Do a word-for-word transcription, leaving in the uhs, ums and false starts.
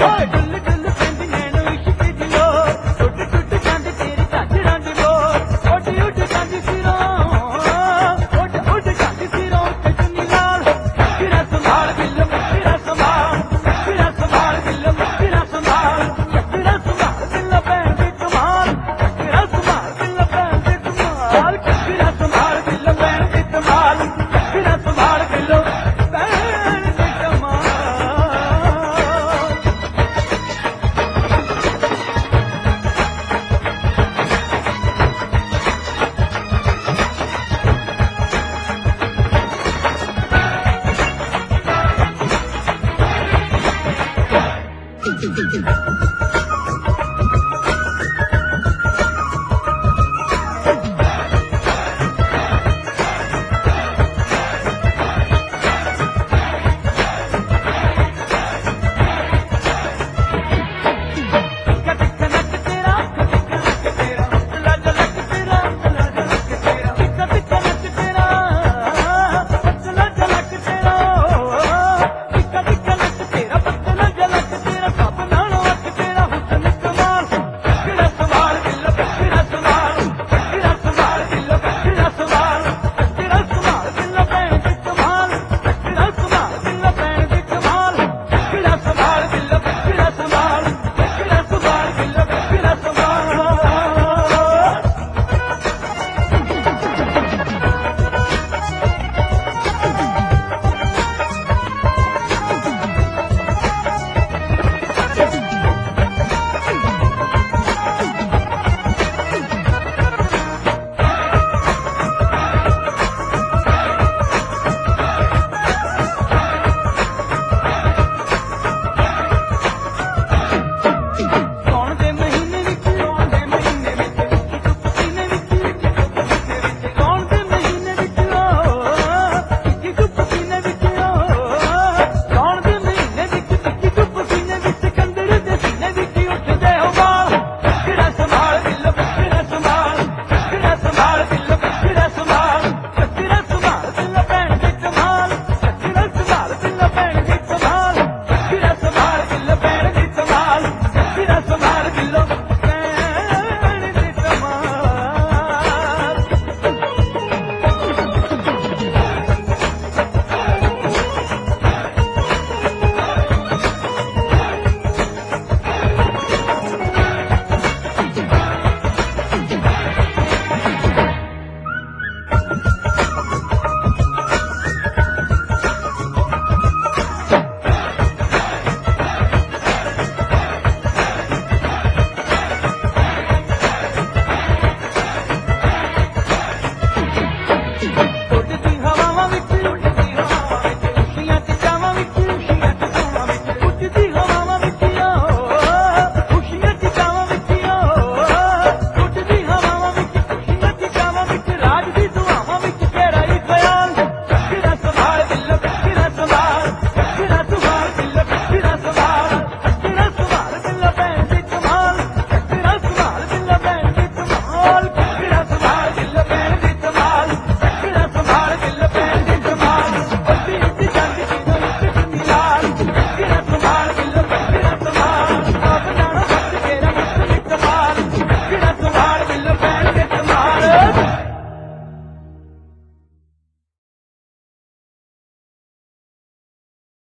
ਓਏ ਡੁੱਲ ਡੁੱਲ ਪੈਂਦੀ ਨੈਣੋ ਇਸ਼ਕ ਦੀ ਲੋਰ ਟੁੱਟ ਟੁੱਟ ਜਾਂਦੀ ਤੇਰੀ ਝਾਂਜਰਾਂ ਦੀ ਲੋਰ ਉੱਡ ਉੱਡ ਜਾਂਦੀ ਸਿਰੋਂ ਉੱਡ ਉੱਡ ਜਾਂਦੀ ਸਿਰੋਂ ਤੇ ਚੁੰਨੀ ਲਾਲ ਕਿਰਾ ਸੰਭਾਲ ਬਿੱਲੋ ਕਿਰਾ ਸੰਭਾਲ ਕਿਰਾ ਸੰਭਾਲ ਬਿੱਲੋ ਕਿਰਾ ਸੰਭਾਲ ਕਿਰਾ ਸੰਭਾਲ ਬਿੱਲੋ ਭੈਣ ਦੀ ਕਮਾਲ ਕਿਰਾ ਸੰਭਾਲ ਬਿੱਲੋ ਭੈਣ ਦੀ ਕਮਾਲ ਕਿਰਾ ਸੰਭਾਲ ਬਿੱਲੋ ਭੈਣ ਦੀ ਕਮਾਲ ਕਿਰਾ ਸੰਭਾਲ ਬਿੱਲੋ ਭੈਣ ਦੀ ਕਮਾਲ Thank you.